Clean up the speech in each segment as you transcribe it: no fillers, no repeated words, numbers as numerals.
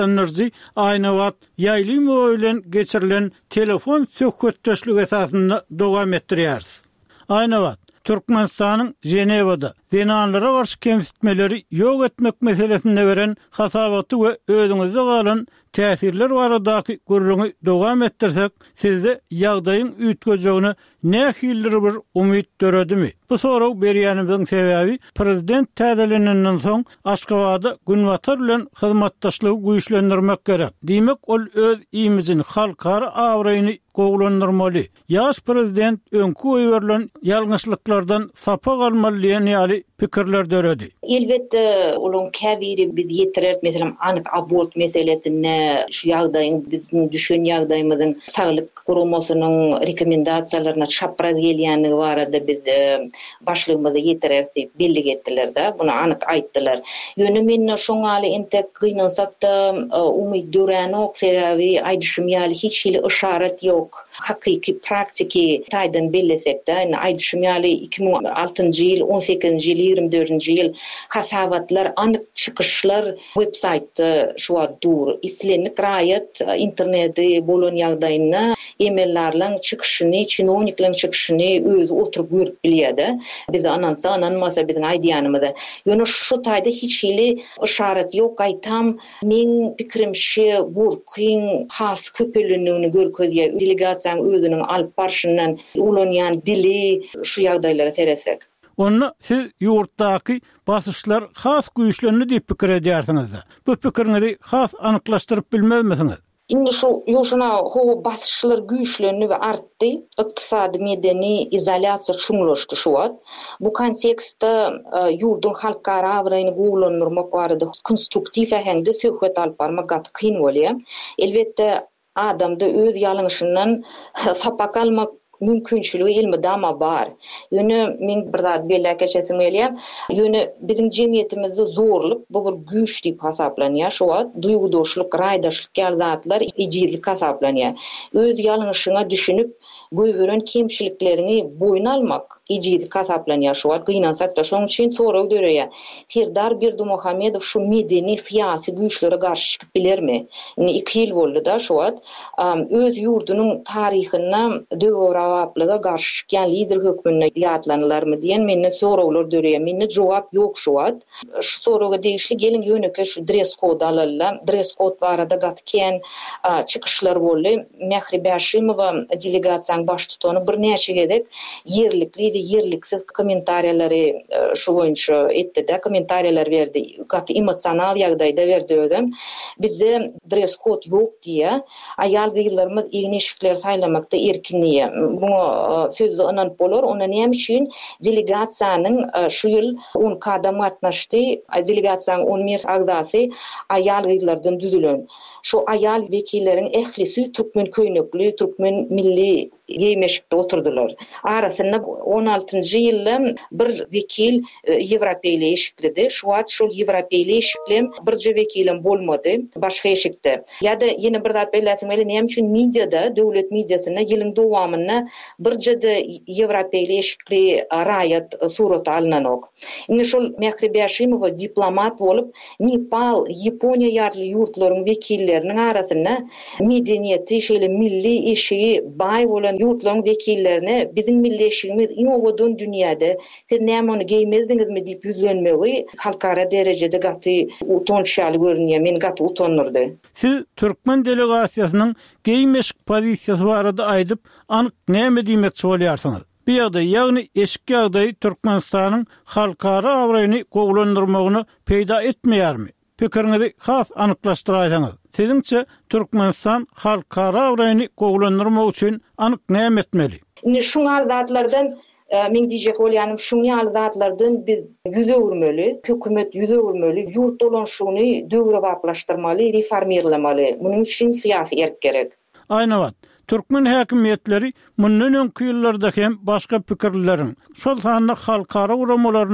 Enerji aynı wagt ýaýlymy bilen geçirilen telefon söhbetdeşlik esasında dowam etdirýär. Aynı wagt Türkmenistanyň Jenewada zinanlara garşy kemsitmeleri ýok etmek meselesinde beren hasabaty we özüňizde galan täsirler baradaky gurrunu dowam etdirsek, sizde ýagdaýyň üýtgejegine nähildir bir umyt döredimi? Bu soraw berýänimiziň sebebi prezident täzeleninden soň Aşgabatda Günwatar bilen hyzmatdaşlygy güýçlendirmek gerek. Diýmek ol öz iýmizini halkara awraýyny gowlandyrmaly. Ýaş prezident öňkü öýberlen ýalňyşlyklardan sapa galmaly diýen ýaly pikirler döredi. Elbette onun käbiri biz ýetirer, meselem anyk abort meselesine şu ýagdaýyň bizim düşen ýagdaýymyzyň saglyk guramasynyň rekomendasiýalaryna çapraz gelýänligi barada biz başlygymyza ýetirersek belli etdiler-de, bunu anyk aýtdylar. Ýöne men şoňaly entek gynansak da umyt döränek sebebi aýdyşym ýaly hiç hili işaret ýok. Hakyky praktiki taýdan bellesek-de, aýdyşym ýaly 2006-njy ýyl, 18-nji ýyl, 24-nji ýyl hasabatlar, anyk çykyşlar websaytda şu dur. İslenlik raýat interneti bolan ýagdaýyna e-maillarlaryň çykyşyny, çynowniklaryň çykyşyny özü oturup görüp bilýär-de. Biz anansa ananmasa bizim aýdýanymyzda. Ýöne şu taýda hiç hili işaret ýok. Aýtam, men pikirimçe burkyň has köpelenigini görkezýär. Delegasiýaň özüniň alyp barşyndan ulanýan dili şu ýagdaýlara seresek. Onu siz ýurtdaky basyşlar has güýçlerini diýip pikir edýärsiňiz. Bu pikiriňizi has anyklaşdyryp bilmezmisiňiz? Indi şu ýoşuna ho basyşlar güýçlenip we artdy, ykdysady medeni izolasiýa çuňlaşdy şu wagt. Bu kontekstde ýurdun halkara awraýyny gowlandyrmak barada konstruktiw ähengde söhbet alyp barmak gaty kyn bolýar. Elbetde adamda öz ýalňyşyndan sapak almak mümkinçiligi ilmi dama bar. Ýöne men bir zat belli geçesim gelýär. Ýöne bizim jemgyýetimizde zorluk bu bir güýç diýip hasaplanýar. Şu wagt duýgudoşlyk, raýdaşlyk ýalyzatlar ejizlik hasaplanýar. Öz ýalňyşyňa düşünüp göýberen kemçiliklerini boyuna almak ejizlik hasaplanýar. Şu wagt gynansak da şoň üçin soraw döreýär. Serdar Berdimuhammedow şu medeni syýasy güýçlere garşy çykyp bilermi? 2 ýyl boldy da şu wagt öz ýurdunyň taryhyna döwür awaplyga garşy çykýan lider hökmüne ýatlanlarmy diýen menne sorawlar döreýär. Menne jogap ýok şu wagt. Şu sorawga degişli gelin ýöneke şu dress kod alalla. Dress kod barada gatken çykyşlar boldy. Mehribe Haşimowa delegasiýaň baş tutany bir näçe gedek yerlikli we yerliksiz kommentariýalary şu boýunça etdi-de, kommentariýalar berdi. Gaty emosional ýagdaýda berdi özüm. Bizde dress kod ýok diýe aýal gyýlarymyz ýeni eşikler saýlamakda erkinliği. Bunu sözü ananıp bolar. Ona näme üçin delegasiýanyň şu ýyl 10 kadam gatnaşdy. Delegasiýanyň 11 agzasy aýal gyýlardan düzülen. Şu aýal wekilleriň ählisi türkmen köýnekli, türkmen milli giymeşikde oturdular. Arasynda 16-njy ýylda bir wekil Ýewropeýle eşikledi. Şu wagt şol Ýewropeýle eşiklem birje wekilim bolmady başga eşikde. Ýa-da ýene bir zat belläsim gelýär, näme üçin mediada, döwlet mediasyna ýylyň dowamyna birje-de Ýewropeýle eşikli raýat surat alynanok. Indi şol Mehribe Haşimowa diplomat bolup Nepal, Ýaponiýa ýarly ýurtlaryň wekilleriniň arasynda medeniýeti, şeýle milli eşigi bay bolan ýurtlaryň wekillerine bizim milli eşigimiz ýowadan dünýäde siz näme onu giýmezdiňizmi diýip ýüzlenmegi halkara derejede gaty utançaly görünýär. Men gaty utanyrdy. Siz Türkmen delegasiýasynyň giýmeşik pozisiýasy barada aýdyp anyk näme diýmekçi bolýarsyňyz? Bu ýagdaý, ýagny eşki ýagdaý Türkmenistanyň halkara awraýyny gowlandyrmagyny peýda etmeýärmi? Pikiriňizi has anyklaşdyraýsaňyz. Siziňçe Türkmenistan halkara awraýyny gowlandyrmak üçin anyk näme etmeli? Indi şuňar zatlardan men diýjek bolýanym şuňar zatlardan biz ýüze urmeli, hökümet ýüze urmeli, ýurt dolanşygyny döwre baplaşdyrmaly, reformirlamaly. Munyň üçin syýasy erk gerek. Aýna wagt Türkmen häkimetleri mundan öňkü ýyllarda hem başga pikirleriň şol sanly halkara uramalarynyň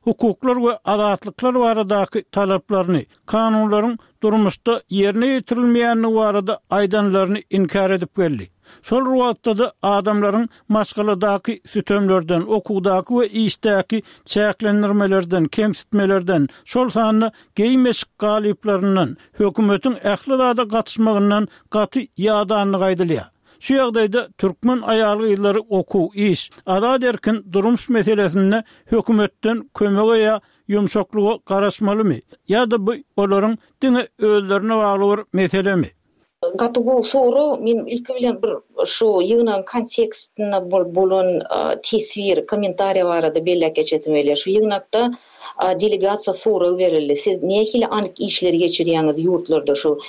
hukuklar we azatlıklar baradaky talaplaryny, kanunlaryň durmuşda ýerine ýetirilmeýänligi barada aýdanlaryny inkar edip geldi. Şol wagtda da adamlaryň maşgaladaky sütömlerden, okugdaky we işdäki çäklendirmelerden, kemsitmelerden, şol sanyny geýmeşik galyplaryndan, hökümetiň ählilada gatışmagyndan gaty ýadanlyk aýdylýar. Şu ýagdaýda türkmen aýalgylary okuw, iş, azad erkin durmuş meselesinde hökümetden kömege ýa ýumşaklyga garaşmalymy? Ýa-da bu olaryň dini özlerine bagly bir meselemi? Gatugu soru men ilk bilen bir şu ýygynyň kontekstine bolan tesvir, kommentariýa barada belli geçetmeli. Şu ýygnakda delegasiýa soru berildi. Siz nähili anyk işler geçirýäňiz ýurtlarda şu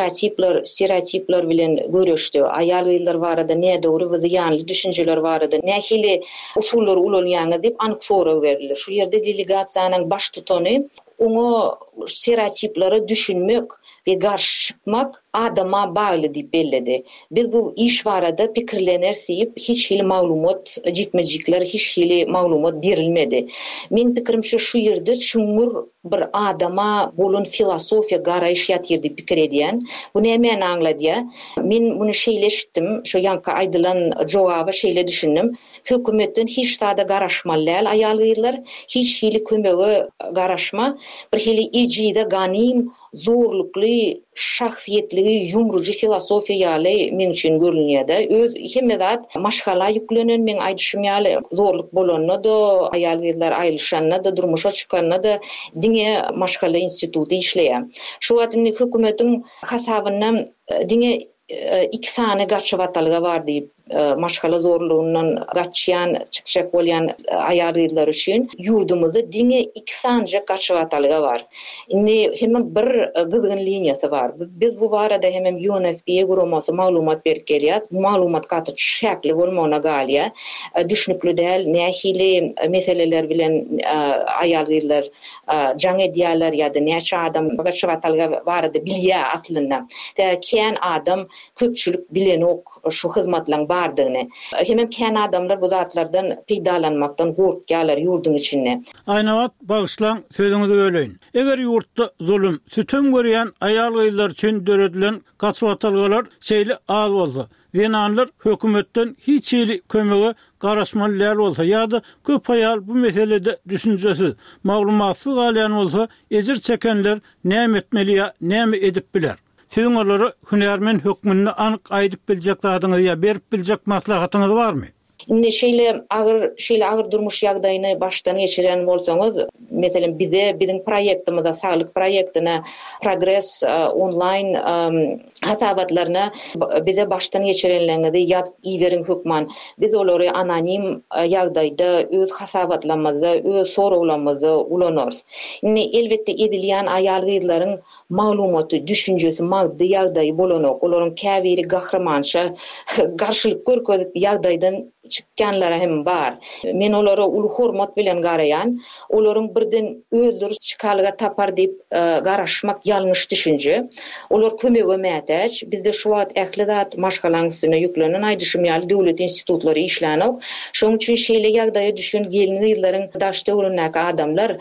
stereotipler bilen görüşdi. Aýalgylar barada näde dogry we ýanly düşünjeler barada nähili usullar ulanýaňyz diýip anyk soru berildi. Şu ýerde delegasiýanyň baş tutany onu stereotiplere düşünmek ve karşı çıkmak adama bağlı diýip belledi. Biz bu iş barada pikirlener diýip hiç hili maglumat jikmejikler, hiç hili maglumat berilmedi. Men pikirimçe şu ýerde çuňur bir adama bolan filosofiýa garaýyş ýatyrdy pikir edýän. Bu näme anladýa? Men bunu şeýleşdim, şu ýanka aýdylan jogaby şeýle düşündim. Hökümetin hiç tada garaşmalylar, aýalgylar hiç hili kömege garaşma, bir hili ejide ganym, zorlukly, şahsiýetligi ýumruji filosofiýa ýaly men üçin görünýär. Öz hemmedat maşgala ýüklenen men aýdyşym ýaly zorluk bolanyna da, aýalgylar aýlyşanyna da, durmuşa çykanyna da diňe maşgala instituty işleýär. Şu wagtda hökümetiň hasabyndan diňe iki sany gaçywatalga bar diýip maşgala zorluğundan gaçýan, çykjak bolýan aýalgylar üçin ýurdumyzda diňe iki sanja gaçywatalga bar. Indi hemen bir gyzgyn liniýasy bar. Biz bu barada hemen UNFPA guramasy maglumat berip gelýär. Bu maglumat gaty şäkli bolmagyna galýar. Düşnükli däl, nähili meseleler bilen aýalgylar jaň edýärler ýa-da näçe adam gaçywatalga barada bilýär aslynda. Kän adam köpçülik bilen ok şu hyzmatlaryň bardygyny. Hem kän adamlar bu zatlardan peýdalanmakdan gorkýarlar ýurdun içinde. Aýnawat bagyşlan sözüňizi böleýin. Eger ýurtda zulüm, sütüm görýän aýalgylar üçin döredilen gaçywatalgalar şeýle az bolsa, zenanlar hökümetden hiç hili kömege garaşmalylar bolsa ýa-da köp aýal bu meselede düşünjesiz, maglumatsyz galýan bolsa, ejir çekenler näme etmeli ýa näme edip biler? Siziň olary hünärmen hökmünde anyk aýdyp biljek zadyňyz ýa berip biljek maslahatyňyz barmy? Indi şeýle agyr durmuş ýagdaýyny baştan geçiren bolsaňyz, meselem biziň proýektimizde saglyk proýektine Progress online hasabatlaryna bize baştan geçirenlerinde ýatyp iýeriň hökman. Biz olary anonim ýagdaýda öz hasabatlarymyzda, öz sorawlarymyzda ulanarys. Indi elbetde edilýän aýalgylaryň maglumaty, düşünjesi, magdy ýagdaýy bolanok, olaryň käbiri gahramança garşylyk görkezip ýagdaýdan çykkanlara hem bar. Men olary uly hormat bilen garaýan, olaryň birden özleri çykalyga tapar diýip garaşmak ýalňyş düşünje. Olar kömege mätäç. Bizde şu wagt ählidat maşgalaň üstüne ýüklenen aýdyşym ýaly döwlet institutlary işlänok. Şoň üçin şeýle ýagdaýa düşen gelin ýyllaryň daşda öwrenäki adamlar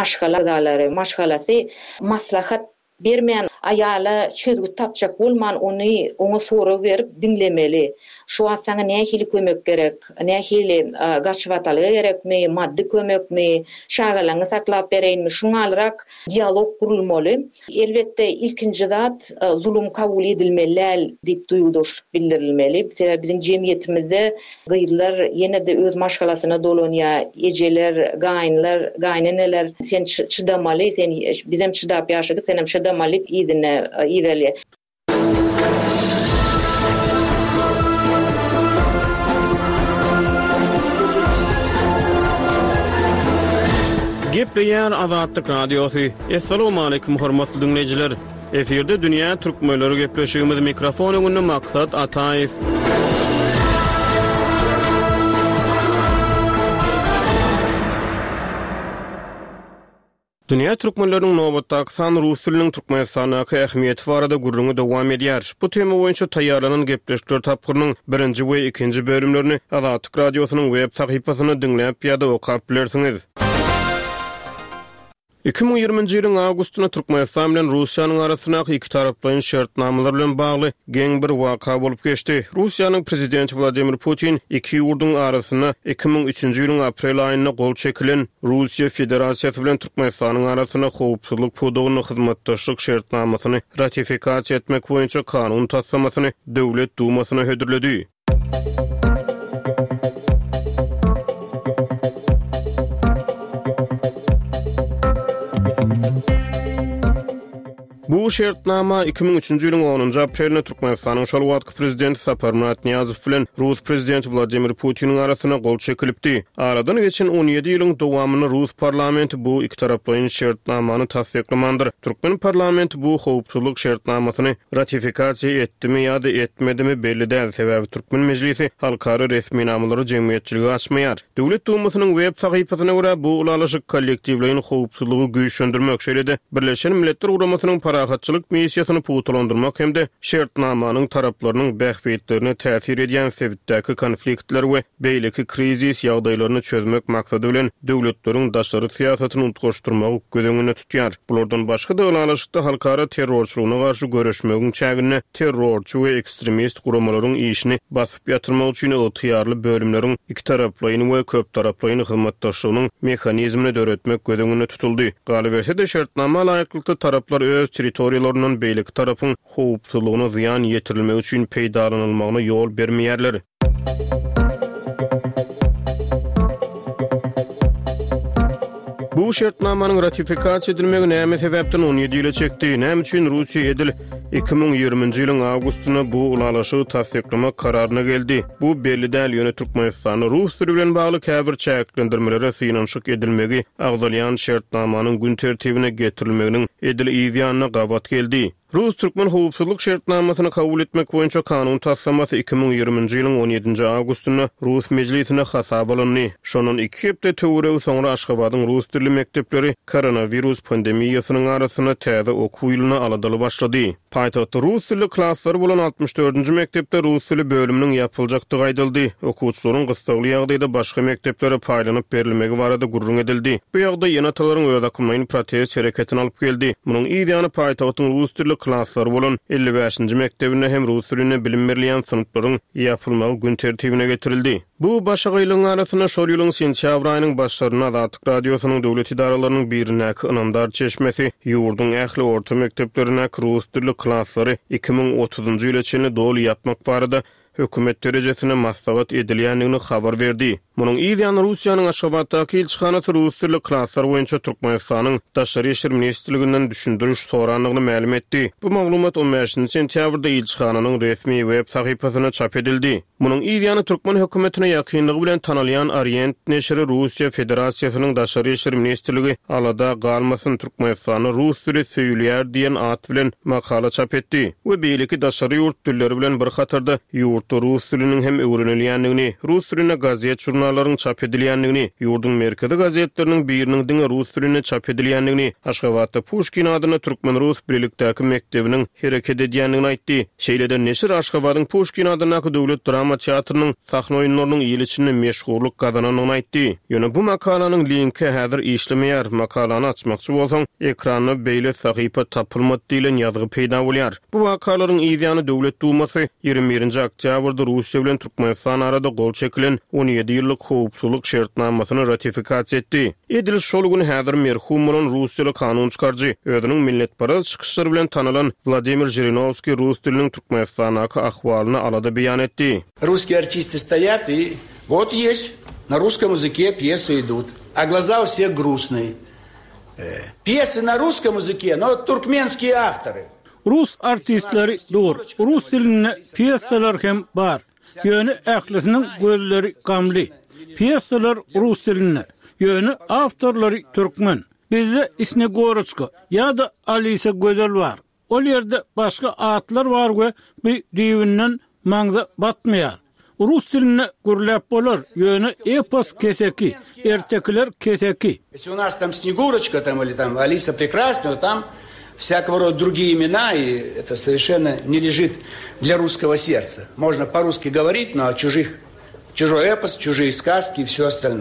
maşgalasy maslahat bermeýän aýala çözgü tapjak bolman ona soru berip dinlemeli. Şu wagt saňa nähili kömek gerek, nähili gaçywatalga gerekmi, maddi kömekmi, şagalaňy saklap bereýinmi, şuňa alarak dialog gurulmaly. Elbetde ilkinji zat zulüm kabul edilmeli diýip duýgudaşlyk bildirilmeli. Sebäbi biziň jemgyýetimizde gyýdylar ýene-de öz maşgalasyna dolanýar, ejeler, gaýnyneler sen çydamaly, sen bizem çydap ýaşadyk, sen hem çydamaly ýa-da ýeweli. Gepleýär Azatlyk Radiosu. Assalamu alaykum hormatly dinleýijiler. Eferde dünýä türkmenleri gepleşigimiz mikrofon öňünde maksat Ataýew. Dünýä türkmenläriniň nobatdaky sany rus diliniň Türkmenistanaky ähmiýeti barada gurrungy dowam edýär. Bu tema boýunça taýýarlanan gepleşikler tapgyrynyň 1-nji we 2-nji bölümlerini Azatlyk Radiosynyň web sahypasyna dinläp ýa-da okap bilersiňiz. 2020-nji ýylyň awgustuna Türkmenistan bilen Russiýanyň arasyna iki taraplyň şertnamalar bilen bagly geň bir waka bolup geçdi. Russiýanyň prezidenti Vladimir Putin iki ýurdun arasyna 2003-nji ýylyň aprel aýyna gol çekilen Russiýa Federasiýasy bilen Türkmenistanyň arasyna howpsuzlyk pudugyny hyzmatdaşlyk şertnamasyny ratifikasiýa etmek boýunça kanun taslamasyny Döwlet Dumasyna hödürledi. Bu şertnama 2003-nji ýylyň 10-njy aprelinde Türkmenistanyň şol wagtky prezidenti Saparmurat Niyazow bilen Rus prezidenti Vladimir Putiniň arasyna gol çekilipdi. Aradan geçen 17 ýylyň dowamyny Rus parlamenti bu iki taraplyň şertnamany tasdiklamandyr. Türkmen parlamenti bu howpsuzlyk şertnamasyny ratifikasiýa etdimi ýa-da etmedimi belli däl. Sebäbi Türkmen mejlisi halkary resmi namlary jemgyýetçiligi açmaýar. Döwlet Dumasynyň web sahypasyna görä bu ulalaşyk kollektiwliň howpsuzlygy güýçlendirmek şeýlede Birleşen Milletler Guramasynyň rahatçılık misiýasyny putulandyrmak hemde şertnamanyň taraplarynyň bähbetlerine täsir edýän sebäpdäki konfliktler we beýleki krizis ýagdaýlaryny çözmek maksady bilen döwletleriň daşary siýasatyny unutgoşdurmagy gödeňine tutýar. Bulardan başga da ulalaşykda halkara terrorçylygyna garşy görüşmegiň çägine terrorçy we ekstremist guramalaryň işini basyp ýatyrmak üçin ýatyarly bölümleriň iki taraplyň we köp taraplyň hyzmatdaşlygynyň mexanizmini döretmek gödeňine tutuldy. Galy berse de şertnama laýyklykda taraplar öz territoriýalarynyň beýleki tarapyň howpsuzlygyna ziýan ýetirilmegi üçin peýdalanylmagyna ýol bermeýärler. Bu şertnamanyň ratifikasiýa edilmegi näme sebäpden 17 ýyla çekdi? Näme üçin Russiýa edil 2020-nji ýylyň awgustuna bu ulalaşygy tasdiklamak kararyna geldi? Bu belli däl ýöne Türkmenistany Rus türi bilen bagly käbir çäklendirmelere synanşyk edilmegi agdalýan şertnamanyň gün tertibine getirilmeginiň edil ýa-da gawat geldi. Rus-Türkmen howpsuzlyk şertnamasyny kabul etmek boýunça kanun taslamasy 2020-nji ýylyň 17-nji awgustuna Rus mejlisine hasap alındy. Şonun 2 hepde töweregi soňra Aşgabatyň rus dilli mekdepleri koronavirus pandemiýasynyň arasyna täze okuw ýylyna aladaly başlady. Paýtagtda rus dilli klasslary bolan 64-nji mektepde rus dili bölüminiň ýapyljakdygy aýdyldy. Okuwçylaryň gystagly ýagdaýda başga mekteplere paýlanyp berilmegi barada gurrun edildi. Bu ýagdaý ýene-atalaryň öz akymyny protest hereketine alyp geldi. Munyň ýa-da paýtagtyň rus dilli klasslar bolan 55-nji mektebine hem rus diline bilim berilýän sınıflaryň ýapylmagy gün tertibine getirildi. Bu başagaýlyň arasyna şol ýylyň sentýabr aýynyň başlaryna Azatlyk radiosynyň döwlet idaralarynyň birinäki Inamdar çeşmesi ýurdun ähli orta mekteplerine rus dilli klasslary 2030-njy ýyla çenli doly ýapmak barada hökümet derejesine maslahat edilýänligini habar berdi. Munyň ýa-da Russiýanyň Aşgabatdaky elçihanasy rus dilli klasslar boýunça Türkmenistanyň daşary işler ministrliginden düşündiriş soranlygyny ma'lum etdi. Bu maglumat 15-nji sentýabrda elçihananyň resmi web sahypasyna çap edildi. Munyň ýa-da Türkmen hökümetine ýakynlygy bilen tanalýan Orient neşri Russiýa Federasiýasynyň daşary işler ministrligi alada galmasyn Türkmenistany rus dili söýülýär diýen at bilen makala çap etdi. We beýleki daşary ýurt dilleri bilen bir hatarda ýurtda rus diliniň hem öwrenilýänligini, rus diline gazet jurnalaryň çap edilýänligini, ýurdun merkezi gazetleriniň biriniň diňe rus diline çap edilýänligini, Aşgabatda Pushkin adyna Türkmen Rus birlikdäki mektebiniň hereket edýänligini aýtdy. Şeýlede neşir Aşgabatyň Pushkin adynaky döwlet drama teatrynyň sahna oýunlarynyň ýylyçyny meşgullyk gazananyny aýtdy. Ýöne bu makalanyň linki häzir işlemeýär. Makalany açmakçy bolsaň, ekranyna beýle sahypa tapylmady diýilen ýazgy peýda bolýar. Bu makalaryň ýa-da Döwlet Dumasy 21-nji oktýabrda Russiýa bilen Türkmenistan arada gol çekilen 17 ýyllyk howpsuzlyk şertnamasyny ratifikatsiýa etdi. Edil şol gün häzir merhum bolan Russiýaly kanun çykarjy, özüniň milletparast çykyşlary bilen tanalan Vladimir Zhirinovskiy rus diliniň Türkmenistanaky ahwalyny alada beýan etdi. Русские артисты стоят и вот есть на русском языке пьесы идут, а глаза у всех грустные. Пьесы на русском языке, но туркменские авторы. Rus artistleri dur. Rus diline piyesalar hem bar. Ýöne ählisiniň gözleri gamly. Piyesalar rus diline. Ýöne awtorlary türkmen. Bizde Isnegorotçka ýa-da Alisa Gözel bar. Ol ýerde başga atlar bar we bu diýinden maňda batmaýar. Rus diline gürläp bolar. Ýöne epos keseki, ertekler keseki. Если у нас там Снегурочка там или там Алиса Прекрасная, там всякого рода другие имена, и это совершенно не лежит для русского сердца. Можно по-русски говорить, но чужой эпос, чужие сказки и все остальное.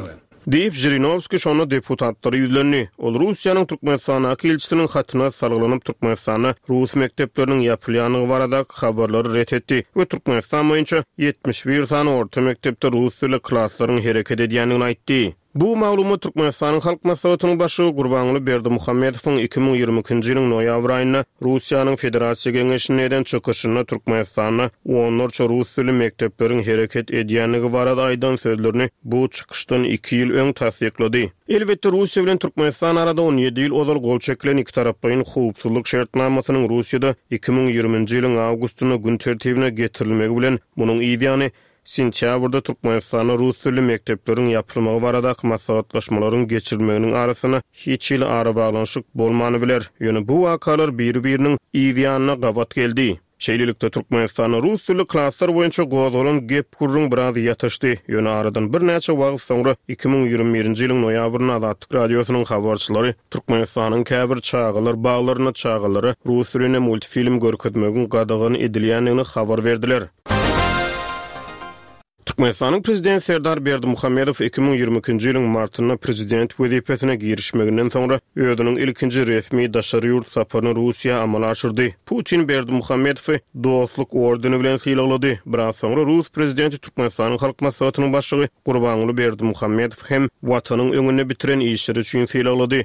Deyip Jirinovski şonu deputatları yüzlenni. Ol Russiýanyň Türkmenistanaky elçisiniň hatyna salgylanyp Türkmenistana Rus mekdepleriniň ýapylýanyny baradak habarlary ret etdi we Türkmenistan boýunça 71 sany orta mektepde rus tilli klasslaryň hereket edýändigini aýtdy. Bu maglumat Türkmenistanyň halk maslahatynyň başy Gurbanly Berdimuhammedowyň 2022-nji ýylyň noýabr aýynda Russiýanyň Federasiýa Geňeşiniň çykyşyna Türkmenistana onlarça rus tilli mektepleriň hereket edýändigi barada aýdan sözlerini bu çykyşdan 2 ýyl öň tasdiklady. Elbetde Russiýa bilen Türkmenistan arada 17 ýyl ozal gol çekilen iki tarapaýyň howpsuzlyk şertnamasynyň Russiýada 2020-nji ýylyň awgustyna gün tertibine getirilmegi bilen munyň ideýany sentýabrda Türkmenistana rus tilli mektepleriň ýapylmagy barada maslahatlaşmalaryň geçirilmeginiň arasyna hiç ýyl ara baglanyşyk bolmany biler. Ýöne bu wakalar bir-biriniň ideýanyna gawat geldi. Şeýlelikde Türkmenistana rus tilli klasslar boýunça gozalan gep gurrun biraz ýatışdy. Ýöne aradan bir näçe wagt soňra 2021-nji ýylyň noýabryna Azatlyk radiosynyň habarçylary Türkmenistanyň käbir çağalar baglaryna çağalary rus tiline multfilm görkezmegin gadagan edilýändigini habar berdiler. Türkmenistanyň prezidenti Serdar Berdimuhammedow 2022-nji ýylyň martyna prezident wezipesine girişmeginden soňra öýüniň ilkinji resmi daşary ýurt saparyny Russiýa amal aşyrdy. Putin Berdimuhammedowy dostluk ordeni bilen sylaglady. Biraz soňra Rus prezidenti Türkmenistanyň halk maslahatynyň başlygy Gurbanly Berdimuhammedow hem watanyň öňüne bitiren işleri üçin sylaglady.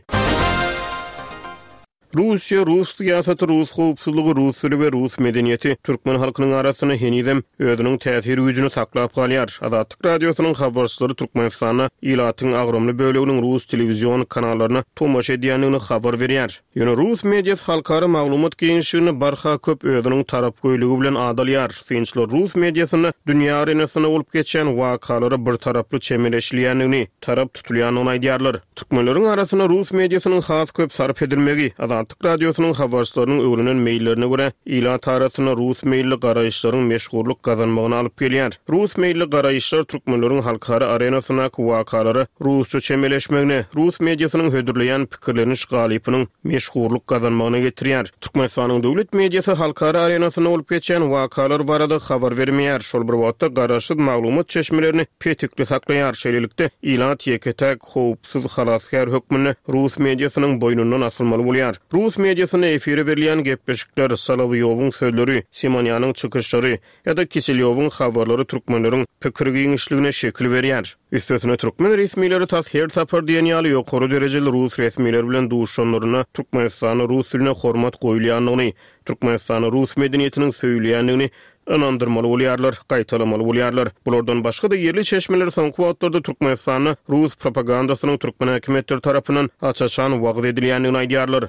Russiýa, Rus siýasaty, Rus howpsuzlygy, Rus tili we Rus medeniýeti türkmen halkynyň arasyna henizem özüniň täsir güýjüni saklap galýar. Azatlyk radiosynyň habarçylary Türkmenistana ýylatyň agromly böleginiň Rus telewizion kanallaryna tomaş edýändigini habar berýär. Ýöne Rus mediýasy halkara maglumat geňişligini barha köp özüniň tarap goýlugy bilen adalýar. Finçler Rus mediýasyna dünýä arenasyna bolup geçen wakalary bir taraply çemeleşilýändigini, tarap tutulýanyny aýdýarlar. Türkmenleriň arasyna Rus mediýasynyň has köp sarf edilmegi, Azatlyk radiosynyň habarçylarynyň öwrenen meýillerine görä ýylat arasyna Rus meýilli garaýşlaryň meşgurluk gazanmagyny alyp gelýär. Rus meýilli garaýşlar türkmenleriň halkara arenasyna wakalary Rusça çemeleşmegine, Rus mediýasynyň hödürleýän pikirlerini galypynyň meşgurluk gazanmagyna getirýär. Türkmenistanyň döwlet mediýasy halkara arenasyna bolup geçen wakalar barada habar bermeýär. Şol bir wagtda garaşsyz maglumat çeşmelerini petikli saklaýar. Şeýlelikde ýylat ýeketek howpsuz halaskar hökmüni Rus mediýasynyň boýnundan asylmaly bolýar. Rus mediýasyna efire berilýän gepleşikler, Solovyowyň sözleri, Simonyanyň çykyşlary ýa-da Kiselyowyň habarlary türkmenleriň pikir giňişligine şekil berýär. Üstesine türkmen resmiýetleri tas her sapar diýen ýaly ýokary derejeli Rus resmiýetleri bilen duşanlaryna Türkmenistana Rus tiline hormat goýulýanlygyny, Türkmenistana Rus medeniýetiniň söýleýändigini anandyrmaly bolýarlar, gaýtalamaly bolýarlar. Bulardan başga da yerli çeşmeler soňky wagtlarda Türkmenistana Rus propagandasynyň türkmen häkimetleri tarapyndan açaçan wagt edilýändigini aýdýarlar.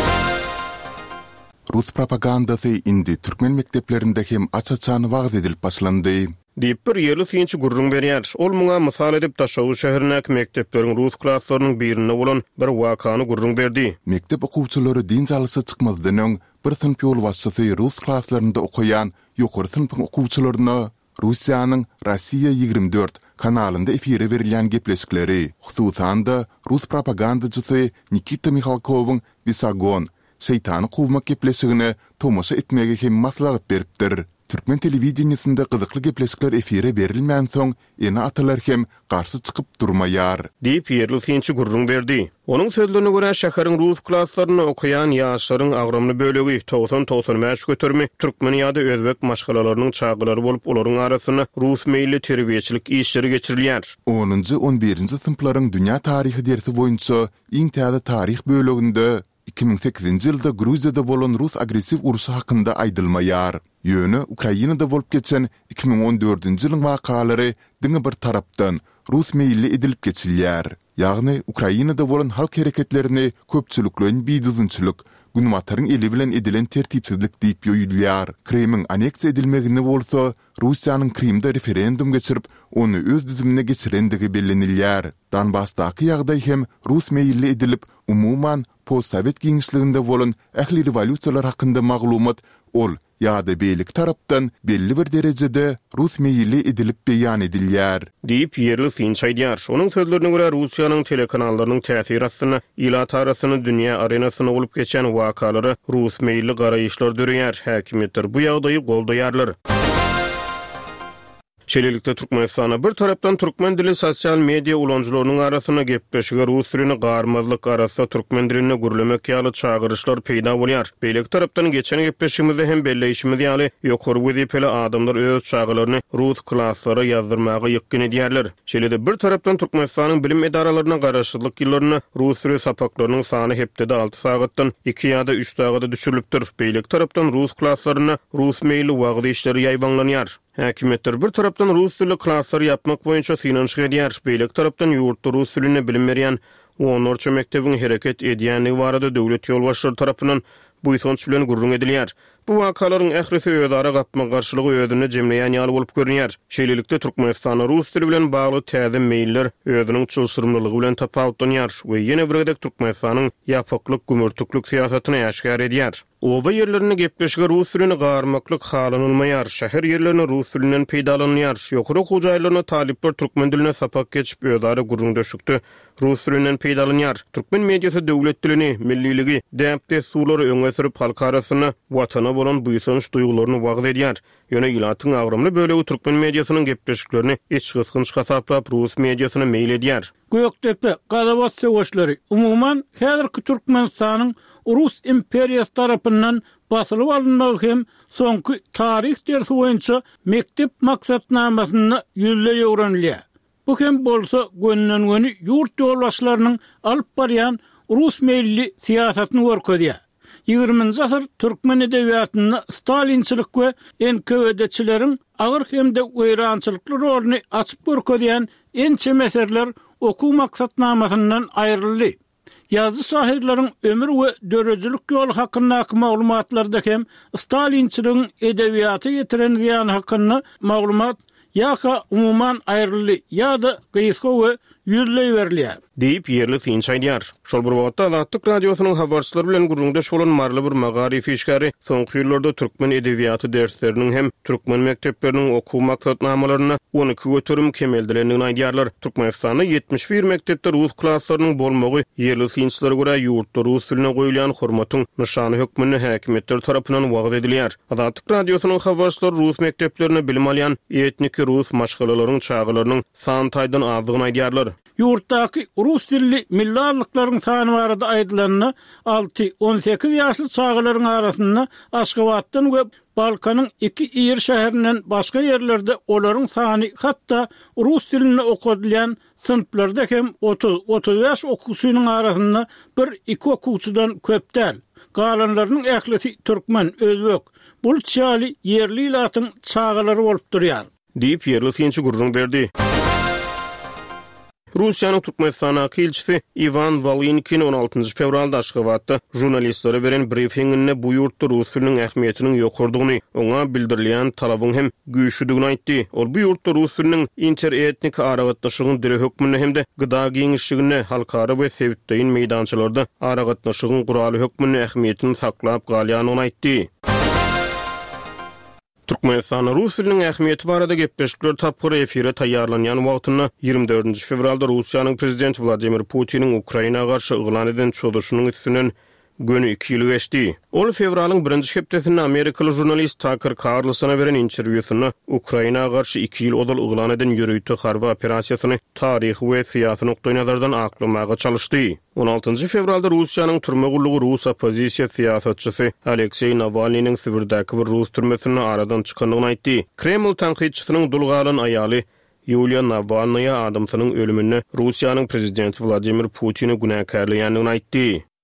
Rus propagandasy indi türkmen mekteplerinde hem açaçan wagt edilip başlandy. Diýip bir yerli synçy gurrun berýär. Ol muňa mysal edip Daşowy şäherindäki mektepleriň Rus klasslarynyň birine bolan bir wakany gurrun berdi. Mektep okuwçylary din jalysy çykmazdan öň bir sınıf ýol başçysy Rus klaslarynda okuyan ýokary sınıfyň okuwçylaryna Russiýanyň Rossiya 24 kanalynda efire berilýän gepleşikleri, hususan da Rus propagandaçysy Nikita Mikhalkowyň Visagon şeytany kowmak gepleşigine tomaşa etmege hem maslahat beripdir. Türkmen telewizionyasynda gyzykly gepleşikler efire berilmän soň ene atalar hem garşy çykyp durmaýar. Diýip yerli synçy gurrun berdi. Onun sözlerine görä şäheriň Rus klaslaryny okuyan ýaşlaryň agromly bölegi 90-95 götermi türkmen ýa-da özbek maşgalalarynyň çağılary bolup olaryň arasyna Rus meýilli terbiýeçilik işleri geçirilýär. 10-11-nji sınıflaryň dünýä taryhy dersi boýunça iň täze taryh böleginde 2008-nji ýylda Gruziýada bolan Rus agressiv urusy hakynda aýdylmaýar. Ýöne Ukrainada bolup geçen 2014-nji ýylyň wakalary diňe bir tarapdan Rus meýilli edilip geçilýär. Ýagny Ukrainada bolan halk hereketlerini köpçülikleň biýdüzünçilik, günwataryň eli bilen edilen tertipsizlik diýip ýoýulýar. Kremliň aneksiýa edilmegine bolsa, Russiýanyň Krimde referendum geçirip, onu öz düzümine geçirendigi bellenilýär. Donbassdaky ýagdaý hem Rus meýilli edilip, umuman post-Sowet giňişliginde bolan ähli revolýusiýalar hakynda maglumat ol ýa-da beýlik tarapdan belli bir derejede Rus meýilli edilip beýan edilýär. Diýip yerli synç aýdýar. Onuň sözlerine görä Russiýanyň telekanallarının täsir astyna ýylat arasyny dünýä arenasyna bolup geçen wakalary Rus meýilli garaýyşlar dörýär. Häkimetler bu ýagdaýy goldaýarlar. Şeýlelikde Türkmenistana bir tarapdan türkmen dili sosial media ulanjylarynyň arasyna gepleşige rus dilini garmazlyk arasynda türkmen diline gürlemek ýaly çağırışlar peýda bolýar. Beýleki tarapdan geçen gepleşigimizde hem belleýişimiz ýaly ýokary wezipeli adamlar öz çağılaryny rus klasslara ýazdyrmagy ýykyn edýärler. Şeýlede bir tarapdan Türkmenistanyň bilim edaralaryna garaşylyk ýyllaryna rus dili sapaklarynyň sany hepde 6 sagatdan 2 ýa-da 3 sagata düşürilipdir. Beýleki tarapdan rus klasslaryna rus meýli wagty işleri ýaýbanlanýar. Häkimetler bir tarapdan rus dili klasslar yapmak boýunça synanyş edýär. Beýleki tarapdan ýurtda rus dilini bilim berýän 10 mektebiň hereket edýänligi barada döwlet ýolbaşçylary tarapyndan bu ýetişik bilen gurrun edilýär. Bu wakalaryň ährisi öýdara gatma garşylygy öýdüne jemleýän ýaly bolup görünýär. Şeýlelikde Türkmenistan rus dili bilen bagly täze meýiller öýdüniň çylsyrmlylygy bilen tapawutlanýar we ýene bir gedek Türkmenistanyň ýapyklyk gümürtüklük siýasatyny ýaşkar edýär. Oba yerlerini gepleşige rus dilini garmaklyk halanylmaýar. Şäher yerlerini rus dilinden peýdalanýar. Ýokary hujaýlaryna talipler türkmen diline sapak geçip öýdara gurrun döşükdi. Rus dilinden peýdalanýar. Türkmen mediýasy döwlet dilini, milliligi, däpde suwlary öňe sürüp halk arasyna watana bolan bu ýysanyş duýgularyny wagt edýär. Ýöne ýylatyň agrymly bölegi türkmen mediýasynyň gepleşiklerini hiç gysgynç hasaplap rus mediýasyna meýil edýär. Göktepe, Gadabat söwüşleri umuman häzirki Türkmenistanyň Rus imperiýasy tarapyndan basylyp alynmagy hem soňky tarih dersi boýunça mektep maksatnamasyna ýüzle öwrenilýär. Bu hem bolsa gönünden-göni ýurt ýolbaşçylarynyň alyp barýan rus meýilli siýasatyny görkezýär. 20-nji asyr türkmen edebiýatyna Stalinçilik we NKVD-çileriň agyr hemde weýrançylykly roluny açyp görkezýän ençe meseller okuw maksatnamasyndan aýryldy. Ýazgy şahyrlaryň ömür we dörejilik ýoly hakyndaky maglumatlarda hem Stalinçiligiň edebiýaty getiren ýan hakynda maglumat ýa-da umuman aýryldy ýa-da gysga we ýüzle berilýär. Deyip yerli synç aýdýar. Şol bir wagtda Azatlyk radiosynyň habarçylary bilen gurrundaş bolan marly bir magarif işgäri soňky ýyllarda türkmen edebiýaty dersleriniň hem türkmen mektepleriniň okuw maksatnamalaryna 12 götürüm kemeldilendigini aýdýarlar. Türkmenistanda 71 mektepde rus klasslarynyň bolmagy yerli synçlara görä ýurtda rus diline goýulan hormatyň nyşany hökmüni häkimetler tarapyndan wagt edilýär. Azatlyk radiosynyň habarçylary rus mekteplerine bilim alýan etnik rus maşgalalaryň çağılarynyň sany taýdan azdygyny aýdýarlar. Ýurtdaky rus dilli millatlyklaryň sany barada aýdylanyny 6-18 ýaşly çağılaryň arasynda Aşgabatdan we Balkanyň 2 ýer şäherinden başga ýerlerde olaryň sany hatda rus dilini okudylýan sınıflarda hem 30-35 okuwçynyň arasynda 1-2 okuwçydan köpdäl. Galanlarynyň ählisi türkmen, özbek, bulçaly yerli ýylatyň çağılary bolup durýar. Diýip yerli synçy gurrun berdi. Rusiýanyň Türkmenistana elçisi Ivan Valinkin 16 fevralda Aşgabatda jurnalistlere beren briefinginde bu ýurtda rus diliniň ähmiýetiniň ýokurdygyny, oňa bildirilýän talabyň hem güýçlüdigini aýtdy. Ol bu ýurtda rus diliniň interetnik aragatnaşygyň diri hökmüne hemde gyda giňişligine, halkara we sewitdeýin meýdançylarda aragatnaşygyň guraly hökmüne ähmiýetini saklap galýanyny aýtdy. Türkmenistan rus diliniň ähmiýeti barada gepleşikler tapgyr efire taýýarlanýan wagtyna 24 fevralda Russiýanyň prezidenti Vladimir Putiniň Ukraina garşy yglan eden çöldürüşiniň üstünden gönü 2 ýyl geçdi. Ol fevralyň 1-nji hepdesinde Amerikaly jurnalist Tucker Carlson'a beren interwýusyny Ukraina garşy 2 ýyl odal yglan eden ýürüýti harby operasiýasyny taryhy we syýasy nokta nazardan aklamaga çalışdy. 16 fevralda Russiýanyň türme gullugy Rus opozisiýa syýasatçysy Aleksey Navalnyň Sibirdaky bir Rus türmesine aradan çykandygyny aýtdy. Kreml tanqidçisynyň dulgalan aýaly Yulia Navalnaya adamsynyň ölümine Russiýanyň prezidenti Vladimir Putini günäkärligini aýtdy.